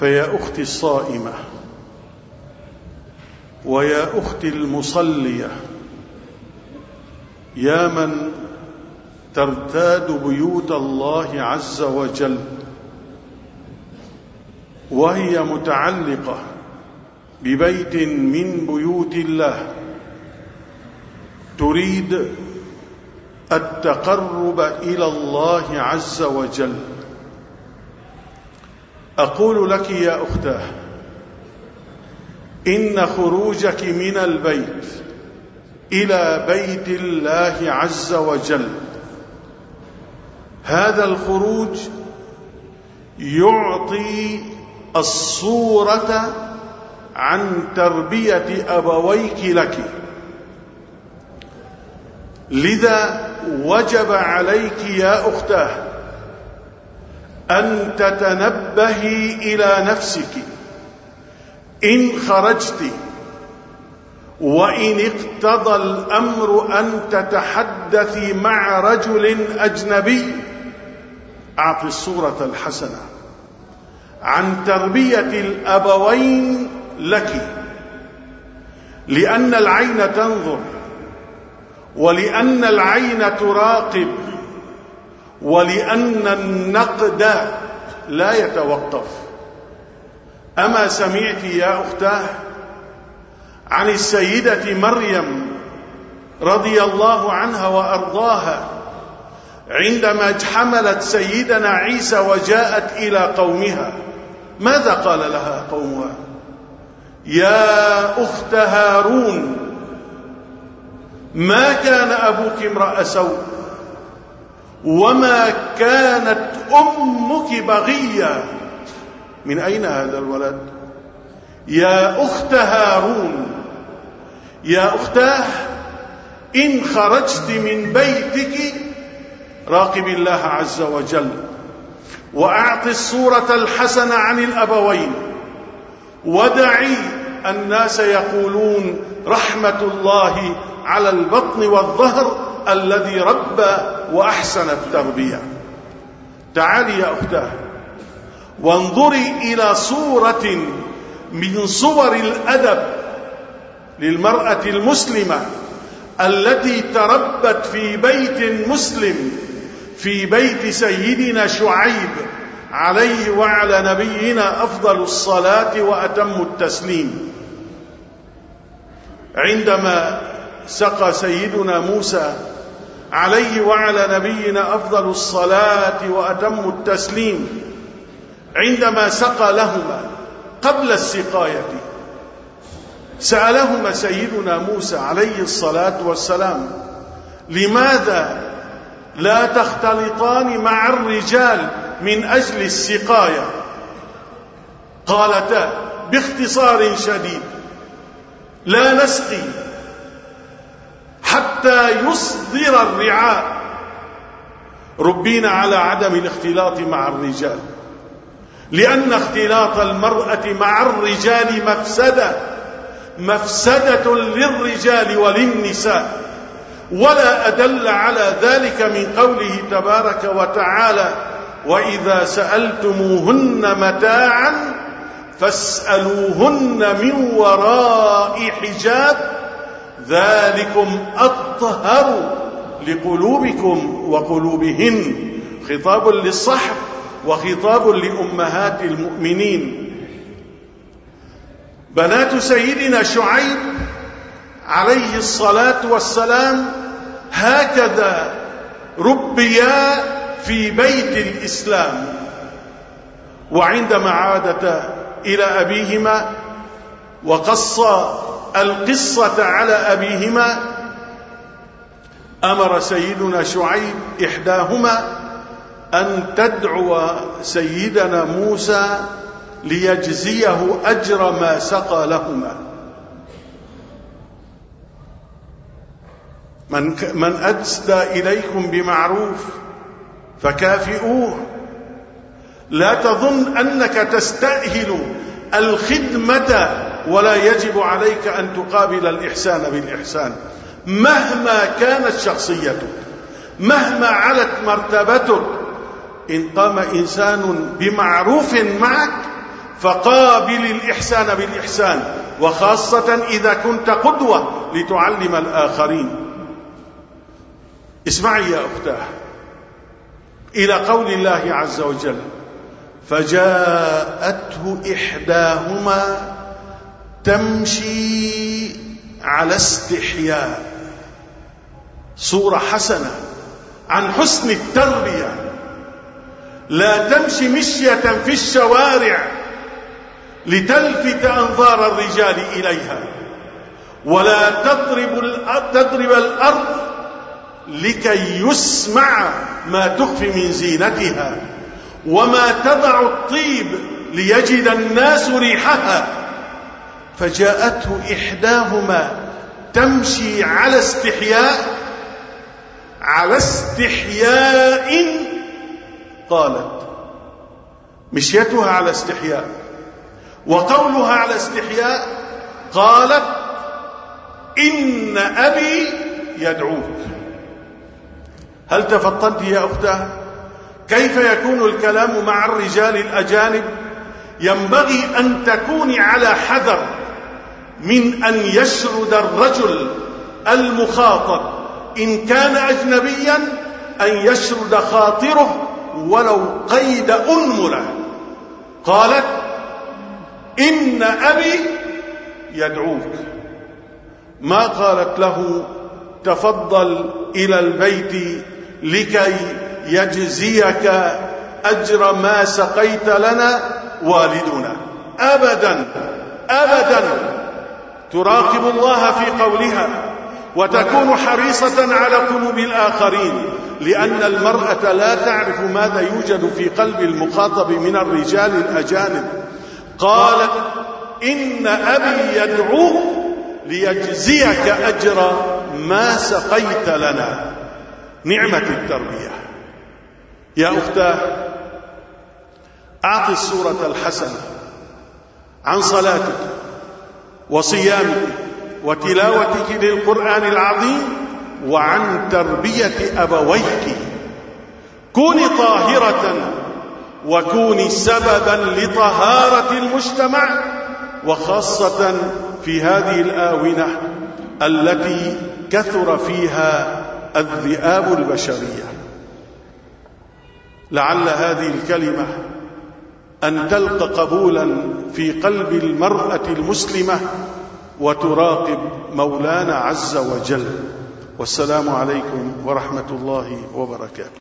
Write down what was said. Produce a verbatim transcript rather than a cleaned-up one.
فيا أختي الصائمة ويا أختي المصلية، يا من ترتاد بيوت الله عز وجل وهي متعلقة ببيت من بيوت الله، تريد التقرب إلى الله عز وجل، أقول لك يا أختاه إن خروجك من البيت إلى بيت الله عز وجل، هذا الخروج يعطي الصورة عن تربية أبويك لك، لذا وجب عليك يا أختاه أن تتنبهي إلى نفسك إن خرجت وإن اقتضى الأمر أن تتحدثي مع رجل أجنبي، أعطي الصورة الحسنة عن تربية الأبوين لك، لأن العين تنظر ولأن العين تراقب ولأن النقد لا يتوقف. أما سمعت يا أختاه عن السيدة مريم رضي الله عنها وأرضاها عندما حملت سيدنا عيسى وجاءت إلى قومها ماذا قال لها قومها؟ يا أخت هارون ما كان أبوك امرأ سوء وما كانت أمك بغيا. من أين هذا الولد؟ يا أخت هارون. يا أختاه إن خرجت من بيتك راقب الله عز وجل وأعط الصورة الحسنة عن الأبوين، ودعي الناس يقولون رحمة الله على البطن والظهر الذي ربى وأحسن التربية. تعالي يا أختاه وانظري إلى صورة من صور الأدب للمرأة المسلمة التي تربت في بيت مسلم، في بيت سيدنا شعيب عليه وعلى نبينا أفضل الصلاة وأتم التسليم. عندما سقى سيدنا موسى عليه وعلى نبينا أفضل الصلاة وأتم التسليم، عندما سقى لهما قبل السقاية سألهما سيدنا موسى عليه الصلاة والسلام لماذا لا تختلطان مع الرجال من أجل السقاية؟ قالتا باختصار شديد لا نسقي حتى يصدر الرعاء. ربينا على عدم الاختلاط مع الرجال، لأن اختلاط المرأة مع الرجال مفسدة مفسدة للرجال وللنساء، ولا أدل على ذلك من قوله تبارك وتعالى وإذا سألتموهن متاعا فاسألوهن من وراء حجاب ذلكم أطهر لقلوبكم وقلوبهن. خطاب للصحب وخطاب لأمهات المؤمنين. بنات سيدنا شعيب عليه الصلاة والسلام هكذا ربيا في بيت الإسلام، وعندما عادتا إلى أبيهما وقص القصة على أبيهما أمر سيدنا شعيب إحداهما أن تدعو سيدنا موسى ليجزيه أجر ما سقى لهما. من, من أسدى إليكم بمعروف فكافئوه. لا تظن أنك تستأهل الخدمة ولا يجب عليك أن تقابل الإحسان بالإحسان. مهما كانت شخصيتك، مهما علت مرتبتك، إن قام إنسان بمعروف معك فقابل الإحسان بالإحسان، وخاصة إذا كنت قدوة لتعلم الآخرين. اسمعي يا أختاه إلى قول الله عز وجل: فجاءته إحداهما تمشي على استحياء. صورة حسنة عن حسن التربية. لا تمشي مشية في الشوارع لتلفت أنظار الرجال إليها، ولا تضرب تضرب الأرض لكي يسمع ما تخفي من زينتها، وما تضع الطيب ليجد الناس ريحها. فجاءته إحداهما تمشي على استحياء على استحياء قالت. مشيتها على استحياء، وقولها على استحياء قالت: إن أبي يدعوك. هل تفطنت يا أختاه كيف يكون الكلام مع الرجال الأجانب؟ ينبغي أن تكوني على حذر من أن يشرد الرجل المخاطب إن كان أجنبيا أن يشرد خاطره ولو قيد أنملة. قالت: إن أبي يدعوك. ما قالت له: تفضل إلى البيت لكي يجزيك أجر ما سقيت لنا والدنا. أبدا أبدا. تراقب الله في قولها، وتكون حريصة على قلوب الآخرين، لأن المرأة لا تعرف ماذا يوجد في قلب المخاطب من الرجال الأجانب. قالت: إن أبي يدعوك ليجزيك أجر ما سقيت لنا. نعمة التربية يا أختاه. أعطي الصورة الحسنة عن صلاتك وصيامك وتلاوتك للقرآن العظيم وعن تربية أبويك. كوني طاهرة وكوني سببا لطهارة المجتمع، وخاصة في هذه الآونة التي كثر فيها الذئاب البشرية. لعل هذه الكلمة أن تلقى قبولا في قلب المرأة المسلمة وتراقب مولانا عز وجل. والسلام عليكم ورحمة الله وبركاته.